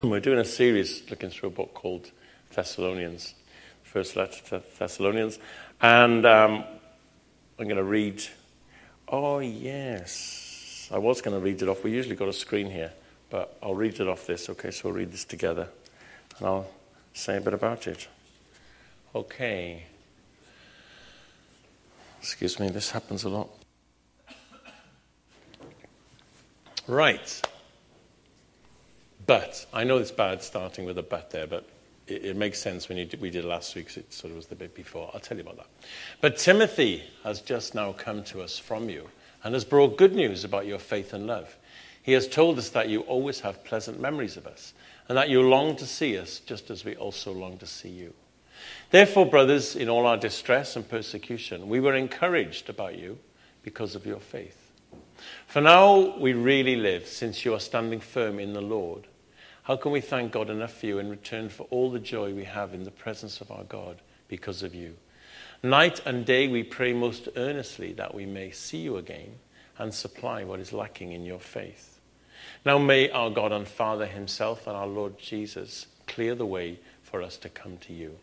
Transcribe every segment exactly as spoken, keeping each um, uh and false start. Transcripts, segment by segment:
We're doing a series looking through a book called Thessalonians, First Letter to Thessalonians, and um, I'm going to read, oh yes, I was going to read it off, we usually got a screen here, but I'll read it off this, okay, so we'll read this together, and I'll say a bit about it. Okay. Excuse me, this happens a lot. Right. But, I know it's bad starting with a but there, but it, it makes sense when you did, we did last week, so it sort of was the bit before. I'll tell you about that. But Timothy has just now come to us from you and has brought good news about your faith and love. He has told us that you always have pleasant memories of us and that you long to see us just as we also long to see you. Therefore, brothers, in all our distress and persecution, we were encouraged about you because of your faith. For now we really live, since you are standing firm in the Lord. How can we thank God enough for you in return for all the joy we have in the presence of our God because of you? Night and day we pray most earnestly that we may see you again and supply what is lacking in your faith. Now may our God and Father himself and our Lord Jesus clear the way for us to come to you.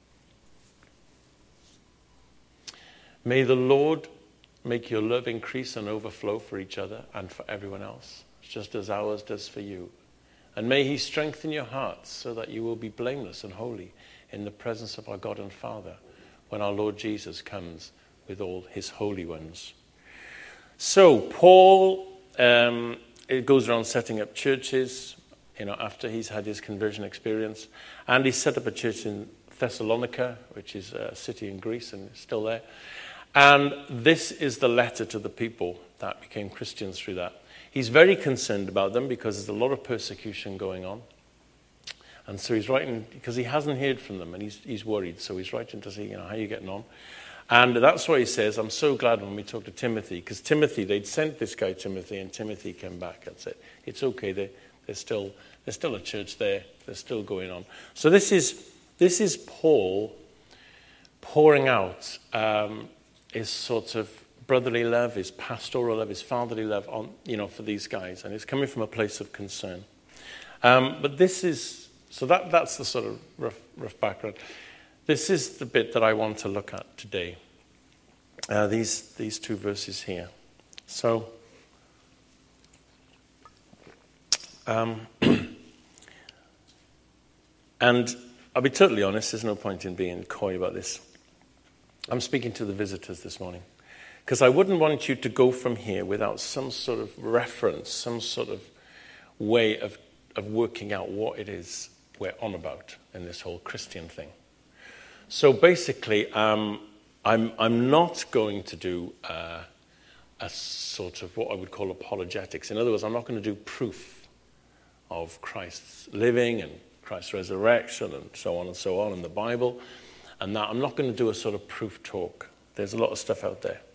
May the Lord make your love increase and overflow for each other and for everyone else, just as ours does for you. And may he strengthen your hearts so that you will be blameless and holy in the presence of our God and Father when our Lord Jesus comes with all his holy ones. So Paul, um, it goes around setting up churches, you know, after he's had his conversion experience. And he set up a church in Thessalonica, which is a city in Greece and is still there. And this is the letter to the people that became Christians through that. He's very concerned about them because there's a lot of persecution going on. And so he's writing, because he hasn't heard from them, and he's he's worried. So he's writing to say, you know, how are you getting on? And that's why he says, I'm so glad when we talked to Timothy, because Timothy, they'd sent this guy Timothy, and Timothy came back and said, it's okay, they, there's still there's still a church there, there's still going on. So this is this is Paul pouring out um, his sort of brotherly love, his pastoral love, his fatherly love on, you know, for these guys. And it's coming from a place of concern. Um, but this is, so that that's the sort of rough, rough background. This is the bit that I want to look at today. Uh, these, these two verses here. So, um, and I'll be totally honest, there's no point in being coy about this. I'm speaking to the visitors this morning. Because I wouldn't want you to go from here without some sort of reference, some sort of way of, of working out what it is we're on about in this whole Christian thing. So basically, um, I'm, I'm not going to do uh, a sort of what I would call apologetics. In other words, I'm not going to do proof of Christ's living and Christ's resurrection and so on and so on in the Bible. And that I'm not going to do a sort of proof talk. There's a lot of stuff out there.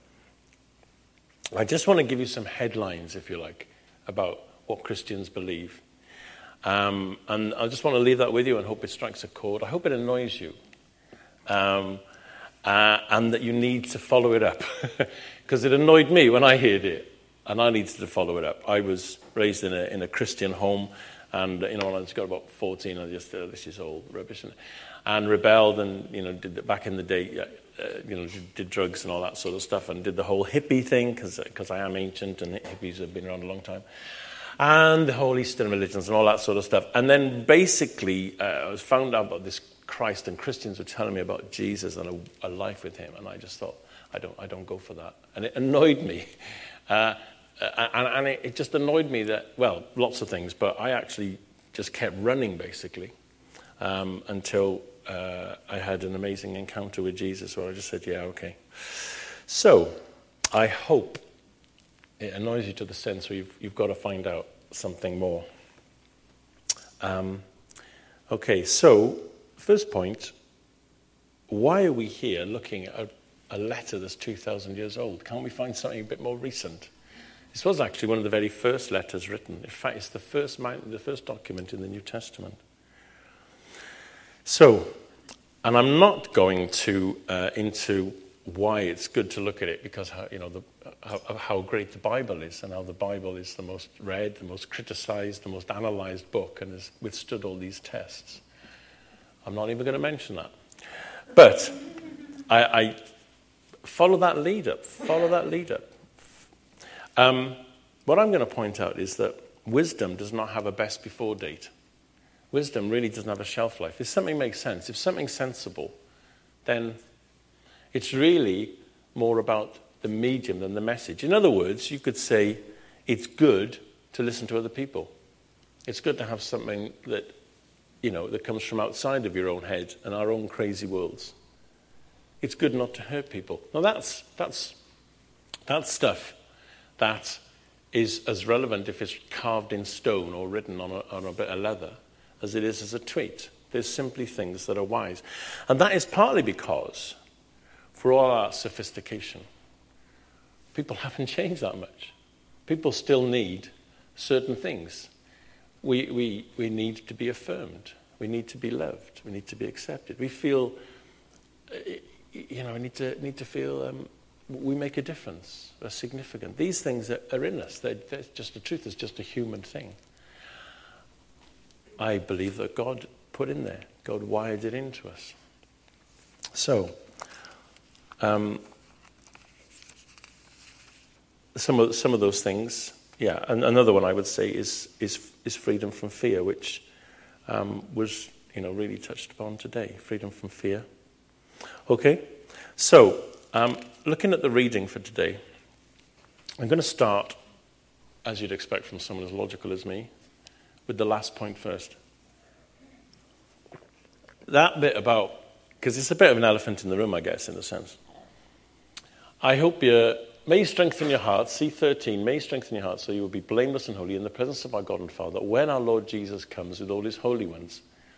I just want to give you some headlines, if you like, about what Christians believe. Um, and I just want to leave that with you and hope it strikes a chord. I hope it annoys you. Um, uh, and that you need to follow it up. Because it annoyed me when I heard it. And I needed to follow it up. I was raised in a, in a Christian home. And, you know, when I was got about fourteen, I just, uh, this is all rubbish. And, and rebelled and, you know, did back in the day, uh, you know, did, did drugs and all that sort of stuff and did the whole hippie thing because I am ancient and hippies have been around a long time. And the whole Eastern religions and all that sort of stuff. And then basically uh, I was found out about this Christ and Christians were telling me about Jesus and a, a life with him. And I just thought, I don't I don't go for that. And it annoyed me. Uh, and and it, it just annoyed me that, well, lots of things, but I actually just kept running basically um, until uh, I had an amazing encounter with Jesus where I just said, yeah, okay. So I hope it annoys you to the sense where you've, you've got to find out something more. Um, okay, so first point, why are we here looking at a, a letter that's two thousand years old? Can't we find something a bit more recent? This was actually one of the very first letters written. In fact, it's the first, the first document in the New Testament. So, and I'm not going to uh, into why it's good to look at it, because how, you know the, how, how great the Bible is, and how the Bible is the most read, the most criticized, the most analyzed book, and has withstood all these tests. I'm not even going to mention that. But I, I follow that lead up. Follow that lead up. Um, what I'm going to point out is that wisdom does not have a best before date. Wisdom really doesn't have a shelf life. If something makes sense, if something's sensible, then it's really more about the medium than the message. In other words, you could say it's good to listen to other people. It's good to have something that, you know, that comes from outside of your own head and our own crazy worlds. It's good not to hurt people. Now that's that's that's stuff that is as relevant if it's carved in stone or written on a, on a bit of leather as it is as a tweet. There's simply things that are wise. And that is partly because, for all our sophistication, people haven't changed that much. People still need certain things. We, we, we need to be affirmed. We need to be loved. We need to be accepted. We feel, you know, we need to, need to feel um, we make a difference, are significant. These things are, are in us. They're, they're just the truth. It's just a human thing. I believe that God put in there. God wired it into us. So, um, some of some of those things, yeah. And another one I would say is is is freedom from fear, which um, was you know really touched upon today. Freedom from fear. Okay, so um, looking at the reading for today, I'm going to start, as you'd expect from someone as logical as me, with the last point first. That bit about, because it's a bit of an elephant in the room, I guess, in a sense. I hope you, may you strengthen your heart, C thirteen, may you strengthen your heart so you will be blameless and holy in the presence of our God and Father when our Lord Jesus comes with all his holy ones.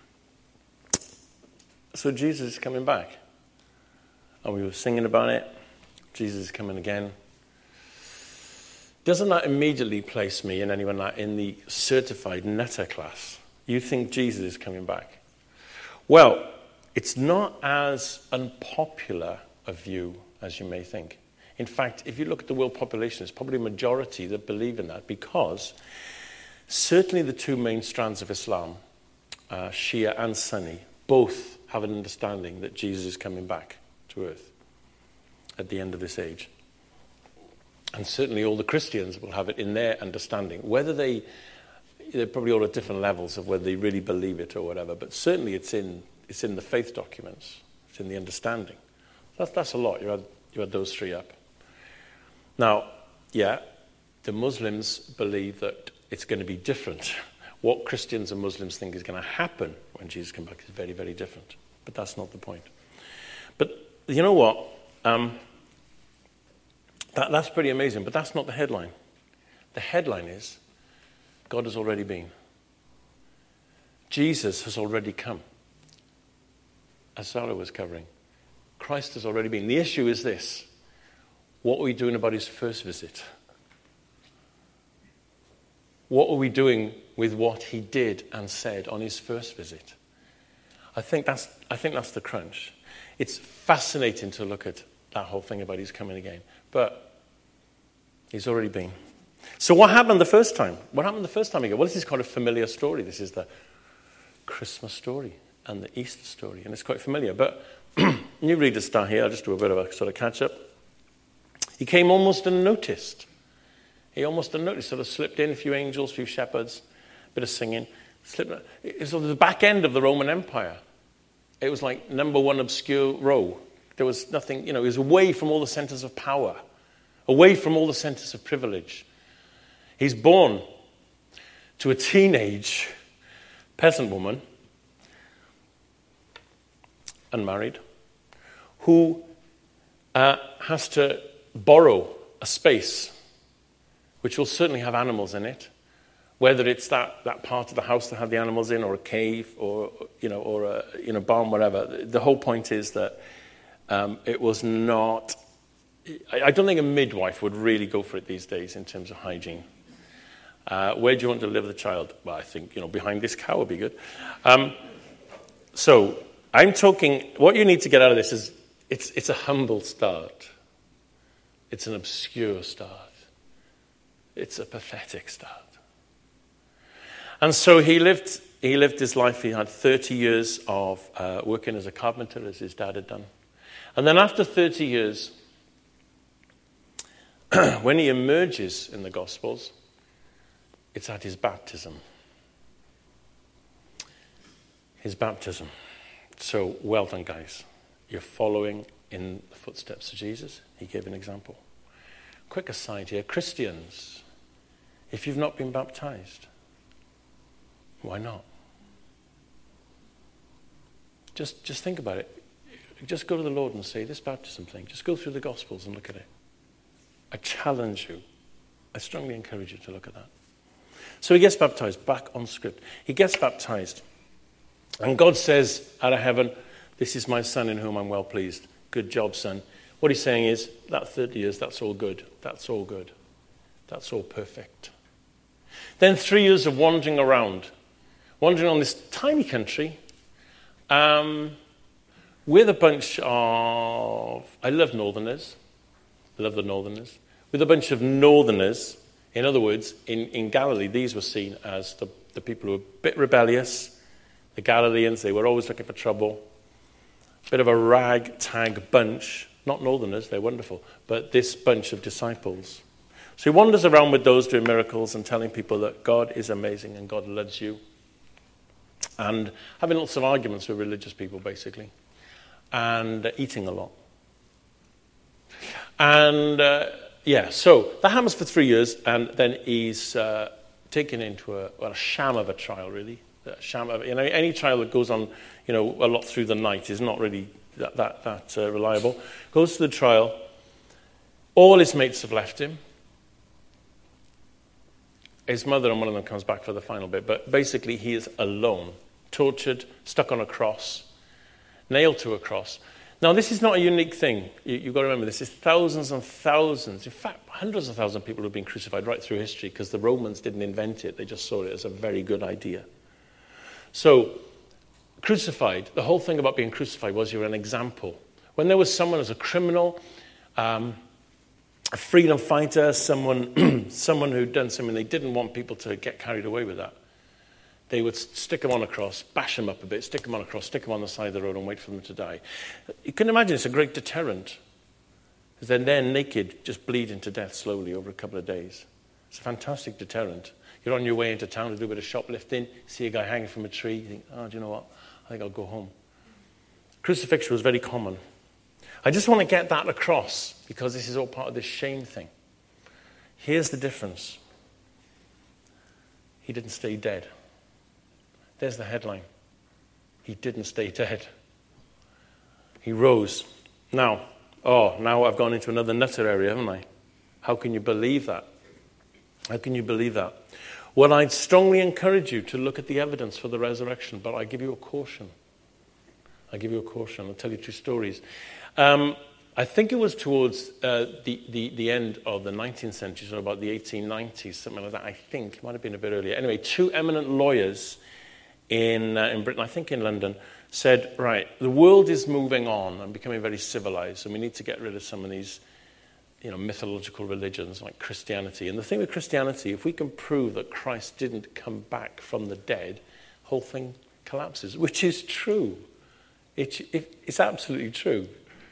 So Jesus is coming back. And we were singing about it. Jesus is coming again. Doesn't that immediately place me and anyone like in the certified nutter class? You think Jesus is coming back? Well, it's not as unpopular a view as you may think. In fact, if you look at the world population, it's probably a majority that believe in that, because certainly the two main strands of Islam, uh, Shia and Sunni, both have an understanding that Jesus is coming back to earth at the end of this age. And certainly all the Christians will have it in their understanding. Whether they, they're probably all at different levels of whether they really believe it or whatever, but certainly it's in it's in the faith documents. It's in the understanding. That's, that's a lot. You had, you had those three up. Now, yeah, the Muslims believe that it's going to be different. What Christians and Muslims think is going to happen when Jesus comes back is very, very different. But that's not the point. But you know what? Um, that, that's pretty amazing, but that's not the headline. The headline is, God has already been. Jesus has already come. As Sarah was covering, Christ has already been. The issue is this: what are we doing about his first visit? What are we doing with what he did and said on his first visit? I think that's I think that's the crunch. It's fascinating to look at that whole thing about he's coming again, but he's already been. So what happened the first time? What happened the first time again? Well, this is quite a familiar story. This is the Christmas story and the Easter story, and it's quite familiar. But new readers start here. I'll just do a bit of a sort of catch-up. He came almost unnoticed. He almost unnoticed, sort of slipped in, a few angels, a few shepherds, a bit of singing. Slipped. It was the back end of the Roman Empire. It was like number one obscure row. There was nothing, you know, it was away from all the centers of power, away from all the centers of privilege. He's born to a teenage peasant woman, unmarried, who uh, has to borrow a space which will certainly have animals in it, whether it's that, that part of the house that had the animals in, or a cave, or you know, or a you know barn, whatever. The whole point is that um, it was not. I, I don't think a midwife would really go for it these days in terms of hygiene. Uh, where do you want to deliver the child? Well, I think you know behind this cow would be good. Um, so I'm talking. What you need to get out of this is it's, it's a humble start. It's an obscure start. It's a pathetic start. And so he lived, he lived his life. He had thirty years of uh, working as a carpenter, as his dad had done. And then after thirty years, when he emerges in the Gospels, it's at his baptism. His baptism. So, well done, guys. You're following in the footsteps of Jesus. He gave an example. Quick aside here, Christians, if you've not been baptized, why not? Just, just think about it. Just go to the Lord and say, this baptism thing, just go through the Gospels and look at it. I challenge you. I strongly encourage you to look at that. So he gets baptized, back on script. He gets baptized. And God says out of heaven, this is my son in whom I'm well pleased. Good job, son. What he's saying is, that thirty years, that's all good. That's all good. That's all perfect. Then three years of wandering around. Wandering on this tiny country. Um, with a bunch of, I love northerners. I love the northerners. With a bunch of northerners. In other words, in, in Galilee, these were seen as the, the people who were a bit rebellious. The Galileans, they were always looking for trouble. Bit of a ragtag bunch. Not northerners, they're wonderful. But this bunch of disciples. So he wanders around with those doing miracles and telling people that God is amazing and God loves you. And having lots of arguments with religious people, basically. And uh, eating a lot. And, uh, yeah, so that happens for three years. And then he's uh, taken into a, well, a sham of a trial, really. A sham of, you know, any trial that goes on, you know, a lot through the night is not really that, that, that uh, reliable. Goes to the trial. All his mates have left him. His mother and one of them comes back for the final bit. But basically, he is alone, tortured, stuck on a cross, nailed to a cross. Now, this is not a unique thing. You, you've got to remember, this is thousands and thousands, in fact, hundreds of thousands of people who have been crucified right through history because the Romans didn't invent it. They just saw it as a very good idea. So, crucified, the whole thing about being crucified was you're an example. When there was someone as a criminal, um, a freedom fighter, someone someone who'd done something they didn't want people to get carried away with that, they would stick them on a cross, bash them up a bit, stick them on a cross, stick them on the side of the road and wait for them to die. You can imagine it's a great deterrent. Because then they're naked, just bleeding to death slowly over a couple of days. It's a fantastic deterrent. You're on your way into town to do a bit of shoplifting, see a guy hanging from a tree, you think, oh, do you know what? I think I'll go home. Crucifixion was very common. I just want to get that across because this is all part of this shame thing. Here's the difference. He didn't stay dead. There's the headline. He didn't stay dead. He rose. Now, oh, now I've gone into another nutter area, haven't I? How can you believe that? How can you believe that? Well, I'd strongly encourage you to look at the evidence for the resurrection, but I give you a caution. I give you a caution. I'll tell you two stories. Um, I think it was towards uh, the, the, the end of the nineteenth century, so about the eighteen nineties, something like that, I think. It might have been a bit earlier. Anyway, two eminent lawyers in, uh, in Britain, I think in London, said, right, the world is moving on and becoming very civilized, and we need to get rid of some of these you know, mythological religions like Christianity. And the thing with Christianity, if we can prove that Christ didn't come back from the dead, the whole thing collapses, which is true. It, it, it's absolutely true.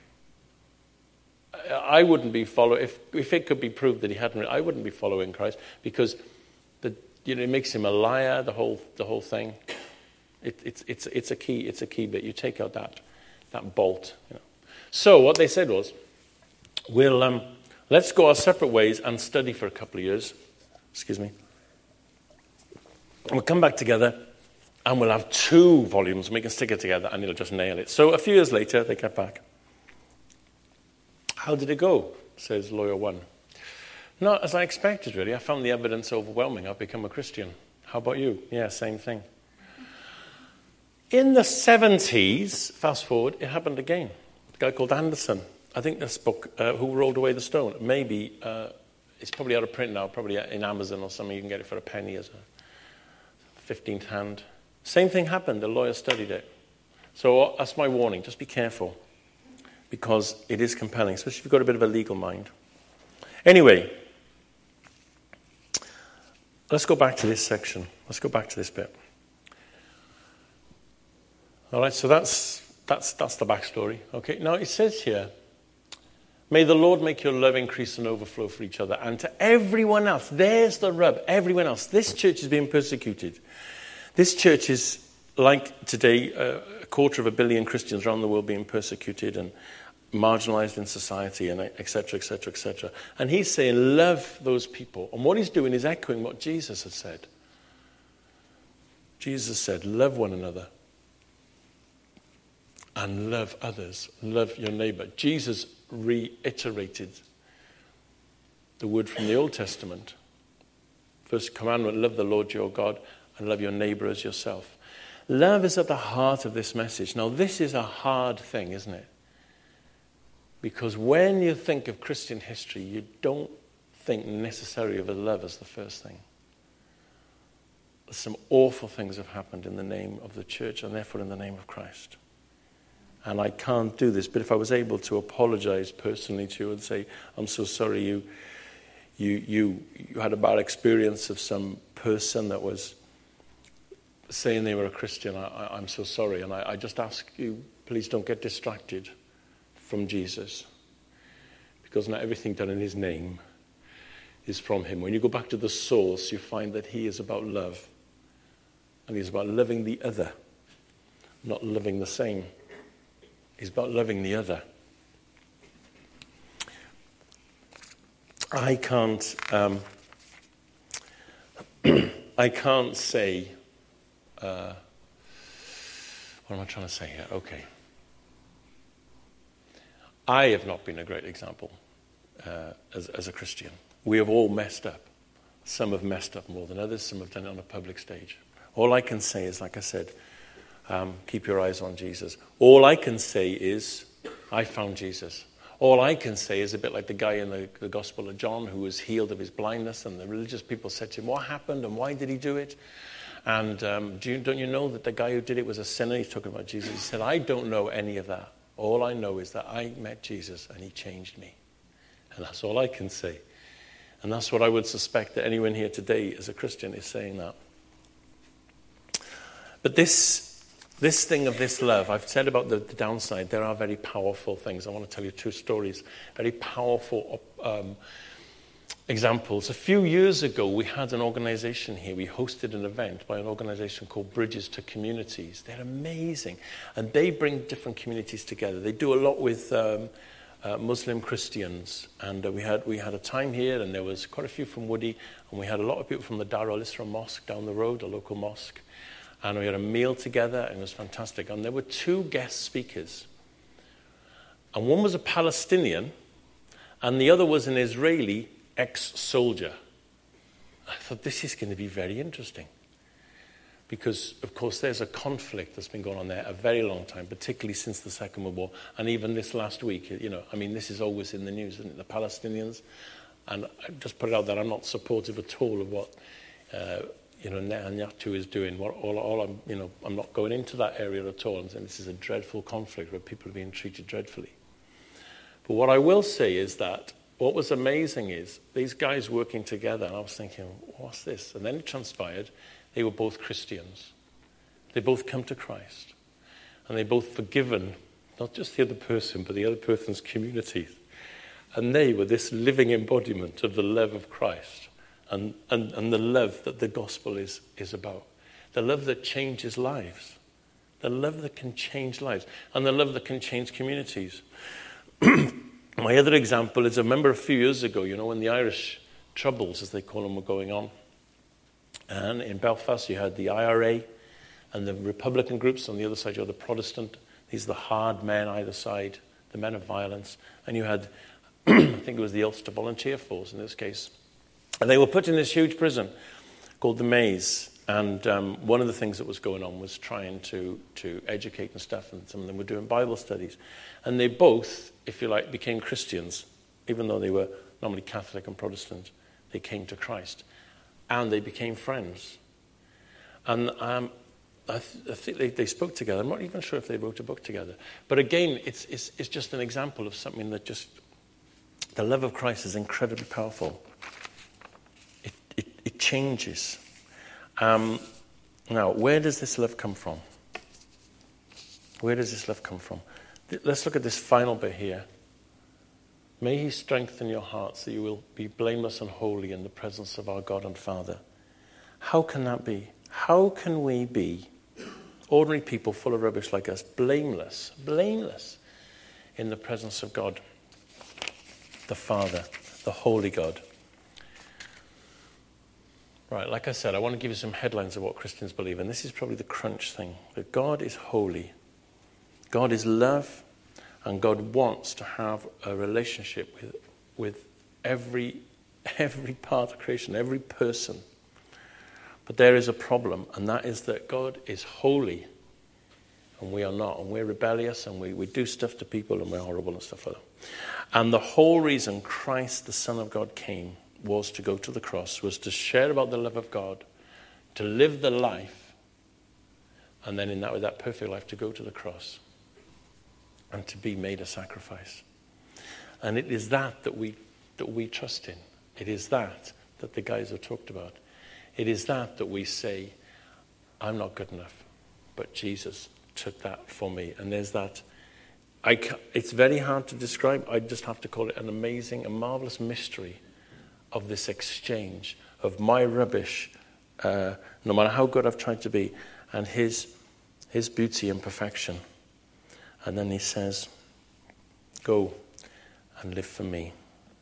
I wouldn't be following, if, if it could be proved that he hadn't, I wouldn't be following Christ because the, you know, it makes him a liar, the whole, the whole thing. It, it's, it's, it's, a key, it's a key bit. You take out that, that bolt. You know. So what they said was, we'll... Um, Let's go our separate ways and study for a couple of years. Excuse me. And we'll come back together and we'll have two volumes and we can stick it together and it'll just nail it. So a few years later, they get back. How did it go? Says lawyer one. Not as I expected, really. I found the evidence overwhelming. I've become a Christian. How about you? Yeah, same thing. In the seventies, fast forward, it happened again. A guy called Anderson. I think this book, uh, Who Rolled Away the Stone, maybe, uh, it's probably out of print now, probably in Amazon or something. You can get it for a penny as a fifteenth hand. Same thing happened. The lawyer studied it. So that's my warning. Just be careful. because it is compelling, especially if you've got a bit of a legal mind. Anyway, let's go back to this section. Let's go back to this bit. All right, so that's that's that's the backstory. Okay, now it says here, may the Lord make your love increase and overflow for each other. And to everyone else, there's the rub, everyone else. This church is being persecuted. This church is, like today, uh, a quarter of a billion Christians around the world being persecuted and marginalized in society, and et cetera, et cetera, et cetera. And he's saying, love those people. And what he's doing is echoing what Jesus had said. Jesus said, love one another. And love others. Love your neighbor. Jesus reiterated the word from the Old Testament. First commandment, love the Lord your God and love your neighbor as yourself. Love is at the heart of this message. Now, this is a hard thing, isn't it? Because when you think of Christian history, you don't think necessarily of love as the first thing. Some awful things have happened in the name of the church and therefore in the name of Christ. And I can't do this, but if I was able to apologize personally to you and say, I'm so sorry you you you, you had a bad experience of some person that was saying they were a Christian, I, I, I'm so sorry. And I, I just ask you, please don't get distracted from Jesus. Because not everything done in his name is from him. When you go back to the source, you find that he is about love. And he's about loving the other, not loving the same. He's about loving the other. I can't, um, I can't say, uh, what am I trying to say here? Okay. I have not been a great example uh, as, as a Christian. We have all messed up. Some have messed up more than others. Some have done it on a public stage. All I can say is, like I said, Um, keep your eyes on Jesus. All I can say is, I found Jesus. All I can say is a bit like the guy in the, the Gospel of John who was healed of his blindness, and the religious people said to him, what happened and why did he do it? And um, do you, don't you know that the guy who did it was a sinner? He's talking about Jesus. He said, I don't know any of that. All I know is that I met Jesus and he changed me. And that's all I can say. And that's what I would suspect that anyone here today as a Christian is saying that. But this... This thing of this love, I've said about the, the downside, there are very powerful things. I want to tell you two stories, very powerful um, examples. A few years ago, we had an organization here. We hosted an event by an organization called Bridges to Communities. They're amazing. And they bring different communities together. They do a lot with um, uh, Muslim Christians. And uh, we had we had a time here, and there was quite a few from Woody. And we had a lot of people from the Dar al-Isra Mosque down the road, a local mosque. And we had a meal together, and it was fantastic. And there were two guest speakers. And one was a Palestinian, and the other was an Israeli ex-soldier. I thought, this is going to be very interesting. Because, of course, there's a conflict that's been going on there a very long time, particularly since the Second World War. And even this last week, you know, I mean, this is always in the news, isn't it? The Palestinians. And I just put it out that I'm not supportive at all of what... Uh, you know, Netanyahu is doing. What, all, all I'm, you know, I'm not going into that area at all. I'm saying this is a dreadful conflict where people are being treated dreadfully. But what I will say is that what was amazing is these guys working together, and I was thinking, what's this? And then it transpired they were both Christians. They both come to Christ. And they both forgiven, not just the other person, but the other person's community. And they were this living embodiment of the love of Christ. And, and, and the love that the gospel is, is about. The love that changes lives. The love that can change lives. And the love that can change communities. My other example is, I remember a few years ago, you know, when the Irish Troubles, as they call them, were going on. And in Belfast, you had the I R A and the Republican groups. On the other side, you had the Protestant. These are the hard men either side, the men of violence. And you had, I think it was the Ulster Volunteer Force in this case. And they were put in this huge prison called the Maze. And um, one of the things that was going on was trying to, to educate and stuff. And some of them were doing Bible studies. And they both, if you like, became Christians. Even though they were normally Catholic and Protestant, they came to Christ. And they became friends. And um, I, th- I think they, they spoke together. I'm not even sure if they wrote a book together. But again, it's, it's, it's just an example of something that just, the love of Christ is incredibly powerful. It, it, it changes. Um, now, where does this love come from? Where does this love come from? Let's look at this final bit here. May he strengthen your hearts that you will be blameless and holy in the presence of our God and Father. How can that be? How can we be ordinary people full of rubbish like us, blameless, blameless in the presence of God, the Father, the Holy God? Right, like I said, I want to give you some headlines of what Christians believe, and this is probably the crunch thing, that God is holy, God is love, and God wants to have a relationship with, with every, every part of creation, every person. But there is a problem, and that is that God is holy, and we are not, and we're rebellious, and we, we do stuff to people, and we're horrible and stuff like that. And the whole reason Christ, the Son of God, came was to go to the cross, was to share about the love of God, to live the life, and then in that, with that perfect life, to go to the cross and to be made a sacrifice. And it is that that we that we trust in. It is that that the guys have talked about. It is that that we say, I'm not good enough, but Jesus took that for me. And there's that. I ca- it's very hard to describe. I just have to call it an amazing, a marvelous mystery of this exchange of my rubbish, uh, no matter how good I've tried to be, and his his beauty and perfection. And then he says, go and live for me.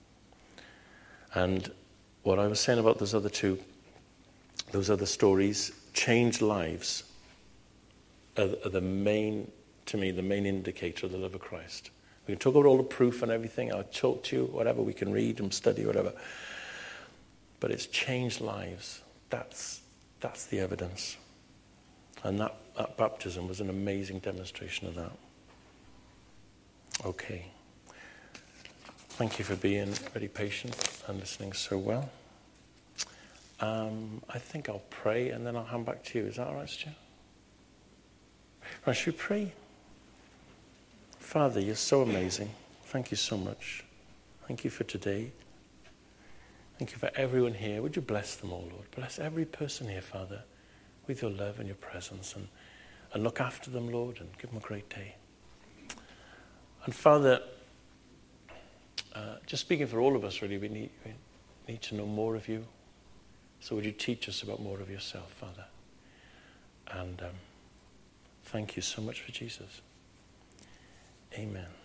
And what I was saying about those other two, those other stories, changed lives, are, are the main, to me, the main indicator of the love of Christ. We can talk about all the proof and everything. I'll talk to you, whatever, we can read and study, whatever. But it's changed lives. That's that's the evidence. And that, that baptism was an amazing demonstration of that. Okay. Thank you for being very patient and listening so well. Um, I think I'll pray and then I'll hand back to you. Is that all right, Stu? Right, should we pray? Father, you're so amazing. Thank you so much. Thank you for today. Thank you for everyone here. Would you bless them all, Lord? Bless every person here, Father, with your love and your presence. And, and look after them, Lord, and give them a great day. And Father, uh, just speaking for all of us, really, we need, we need to know more of you. So would you teach us about more of yourself, Father? And um, thank you so much for Jesus. Amen.